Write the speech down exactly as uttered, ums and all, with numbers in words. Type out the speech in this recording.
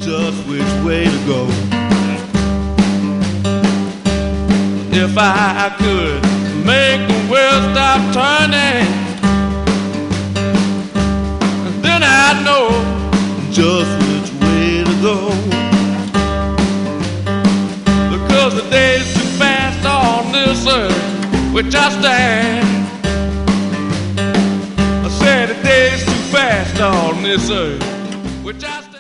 just which way to go. If I could make the world stop turning, then I'd know just which way to go. Because the day's too fast on this earth which I stand. I said the day's too fast on this earth which I stand.